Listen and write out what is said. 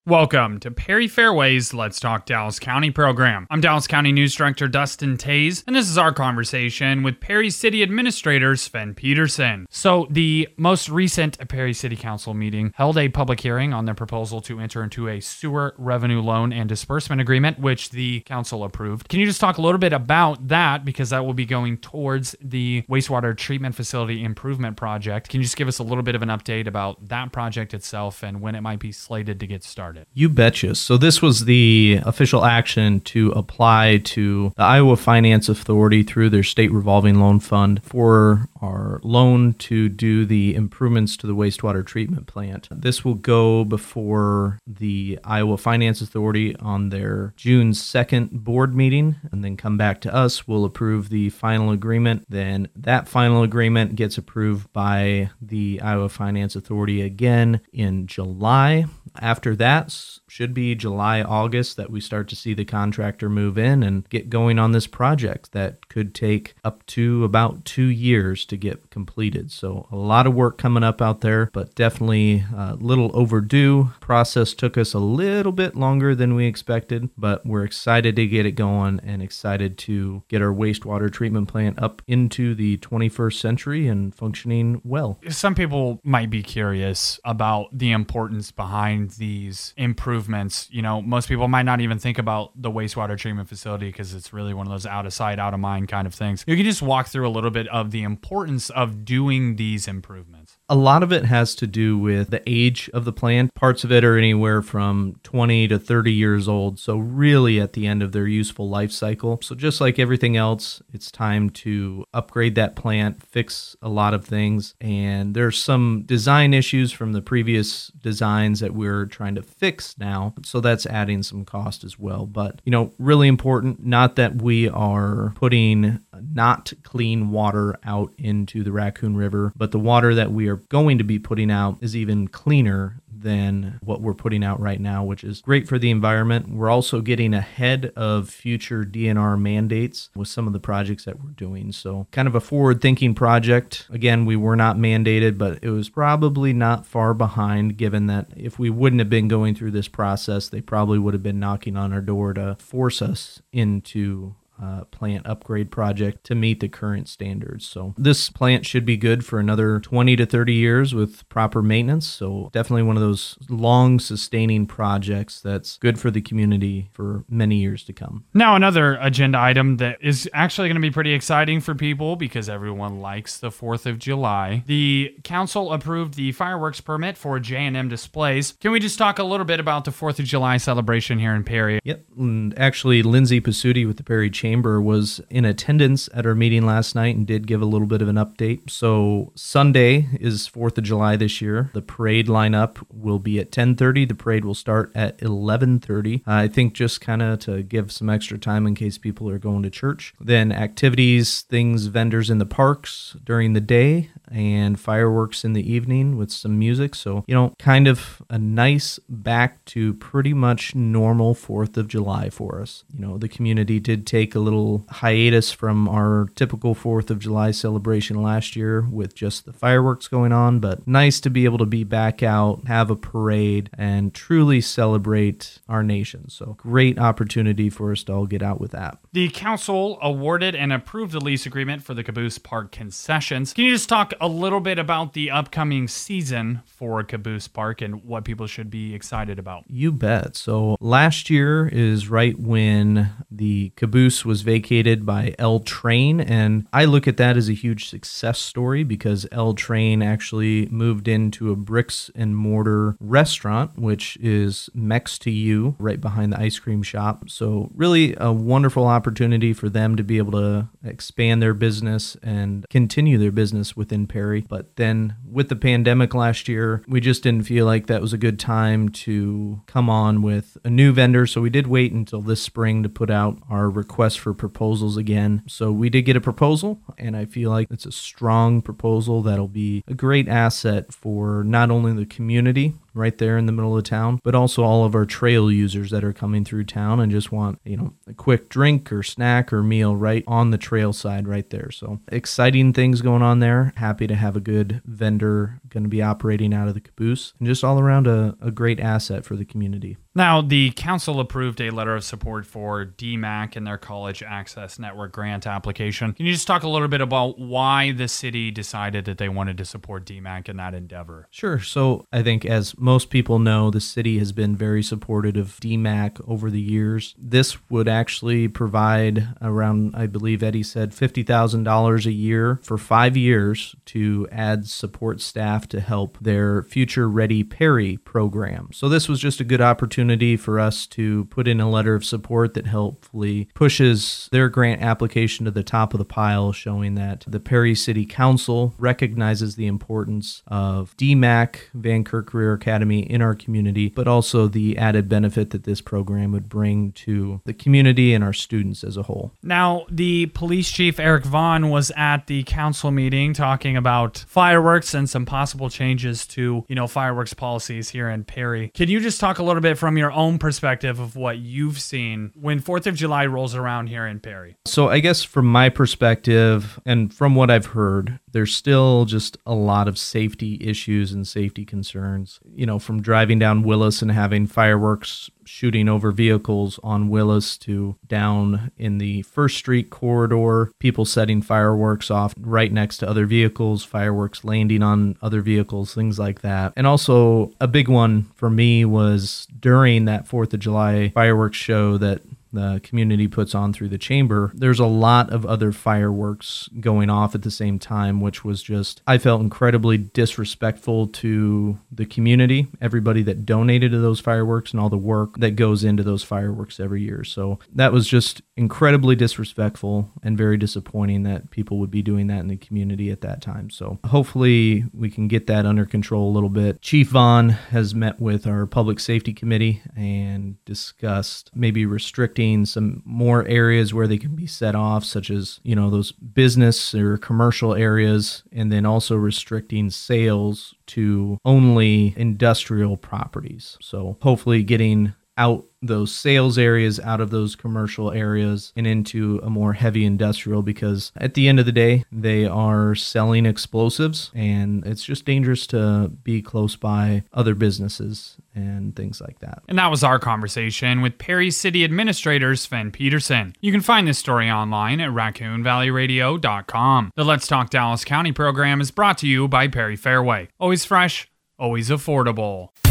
Welcome to Perry Fairway's Let's Talk Dallas County program. I'm Dallas County News Director Dustin Tays, and this is our conversation with Perry City Administrator Sven Peterson. So, the most recent Perry City Council meeting held a public hearing on their proposal to enter into a sewer revenue loan and disbursement agreement, which the council approved. Can you just talk a little bit about that, because that will be going towards the wastewater treatment facility improvement project? Can you just give us a little bit of an update about that project itself and when it might be slated to get started? You betcha. So this was the official action to apply to the Iowa Finance Authority through their state revolving loan fund for our loan to do the improvements to the wastewater treatment plant. This will go before the Iowa Finance Authority on their June 2nd board meeting and then come back to us. We'll approve the final agreement. Then that final agreement gets approved by the Iowa Finance Authority again in July. After that, should be July, August, that we start to see the contractor move in and get going on this project that could take up to about 2 years to get completed. So a lot of work coming up out there, but definitely a little overdue. Process took us a little bit longer than we expected, but we're excited to get it going and excited to get our wastewater treatment plant up into the 21st century and functioning well. Some people might be curious about the importance behind these improvements. You know, most people might not even think about the wastewater treatment facility because it's really one of those out of sight, out of mind kind of things. You can just walk through a little bit of the importance of doing these improvements. A lot of it has to do with the age of the plant. Parts of it are anywhere from 20 to 30 years old, so really at the end of their useful life cycle. So just like everything else, it's time to upgrade that plant, fix a lot of things, and there's some design issues from the previous designs that we're trying to fix now, so that's adding some cost as well. But, you know, really important, not that we are putting not clean water out into the Raccoon River, but the water that we are going to be putting out is even cleaner than what we're putting out right now, which is great for the environment. We're also getting ahead of future DNR mandates with some of the projects that we're doing. So kind of a forward-thinking project. Again, we were not mandated, but it was probably not far behind, given that if we wouldn't have been going through this process, they probably would have been knocking on our door to force us into plant upgrade project to meet the current standards. So this plant should be good for another 20 to 30 years with proper maintenance. So definitely one of those long sustaining projects that's good for the community for many years to come. Now, another agenda item that is actually going to be pretty exciting for people because everyone likes the 4th of July. The council approved the fireworks permit for J&M displays. Can we just talk a little bit about the 4th of July celebration here in Perry? Yep. And actually, Lindsay Pasuti with the Perry Chamber was in attendance at our meeting last night and did give a little bit of an update. So Sunday is 4th of July this year. The parade lineup will be at 10:30. The parade will start at 11:30. I think just kind of to give some extra time in case people are going to church. Then activities, things, vendors in the parks during the day and fireworks in the evening with some music. So, you know, kind of a nice back to pretty much normal 4th of July for us. You know, the community did take a little hiatus from our typical 4th of July celebration last year with just the fireworks going on, but nice to be able to be back out, have a parade, and truly celebrate our nation. So great opportunity for us to all get out with that. The council awarded and approved the lease agreement for the Caboose Park concessions. Can you just talk a little bit about the upcoming season for Caboose Park and what people should be excited about? You bet. So last year is right when the Caboose was vacated by L Train, and I look at that as a huge success story because L Train actually moved into a bricks and mortar restaurant, which is next to you, right behind the ice cream shop. So really a wonderful opportunity for them to be able to expand their business and continue their business within Perry. But then with the pandemic last year, we just didn't feel like that was a good time to come on with a new vendor. So we did wait until this spring to put out our request for proposals again. So we did get a proposal, and I feel like it's a strong proposal that'll be a great asset for not only the community right there in the middle of town, but also all of our trail users that are coming through town and just want, you know, a quick drink or snack or meal right on the trail side right there. So exciting things going on there. Happy to have a good vendor going to be operating out of the caboose, and just all around a great asset for the community. Now, the council approved a letter of support for DMACC and their College Access Network grant application. Can you just talk a little bit about why the city decided that they wanted to support DMACC in that endeavor? Sure. So I think, as most people know, the city has been very supportive of DMACC over the years. This would actually provide around, I believe Eddie said, $50,000 a year for 5 years to add support staff to help their Future Ready Perry program. So this was just a good opportunity for us to put in a letter of support that hopefully pushes their grant application to the top of the pile, showing that the Perry City Council recognizes the importance of DMACC, Van Kirk Career Academy, in our community, but also the added benefit that this program would bring to the community and our students as a whole. Now, the police chief, Eric Vaughn, was at the council meeting talking about fireworks and some possible changes to, fireworks policies here in Perry. Can you just talk a little bit from your own perspective of what you've seen when 4th of July rolls around here in Perry? So I guess from my perspective and from what I've heard, there's still just a lot of safety issues and safety concerns. From driving down Willis and having fireworks shooting over vehicles on Willis to down in the First Street corridor, people setting fireworks off right next to other vehicles, fireworks landing on other vehicles, things like that. And also a big one for me was during that 4th of July fireworks show that the community puts on through the chamber, there's a lot of other fireworks going off at the same time, which was just, I felt, incredibly disrespectful to the community, everybody that donated to those fireworks and all the work that goes into those fireworks every year. So that was just incredibly disrespectful and very disappointing that people would be doing that in the community at that time. So hopefully we can get that under control a little bit. Chief Vaughn has met with our public safety committee and discussed maybe restricting some more areas where they can be set off, such as, those business or commercial areas, and then also restricting sales to only industrial properties. So hopefully getting out those sales areas out of those commercial areas and into a more heavy industrial, because at the end of the day, they are selling explosives and it's just dangerous to be close by other businesses and things like that. And that was our conversation with Perry City Administrator Sven Peterson. You can find this story online at raccoonvalleyradio.com. The Let's Talk Dallas County program is brought to you by Perry Fairway. Always fresh, always affordable.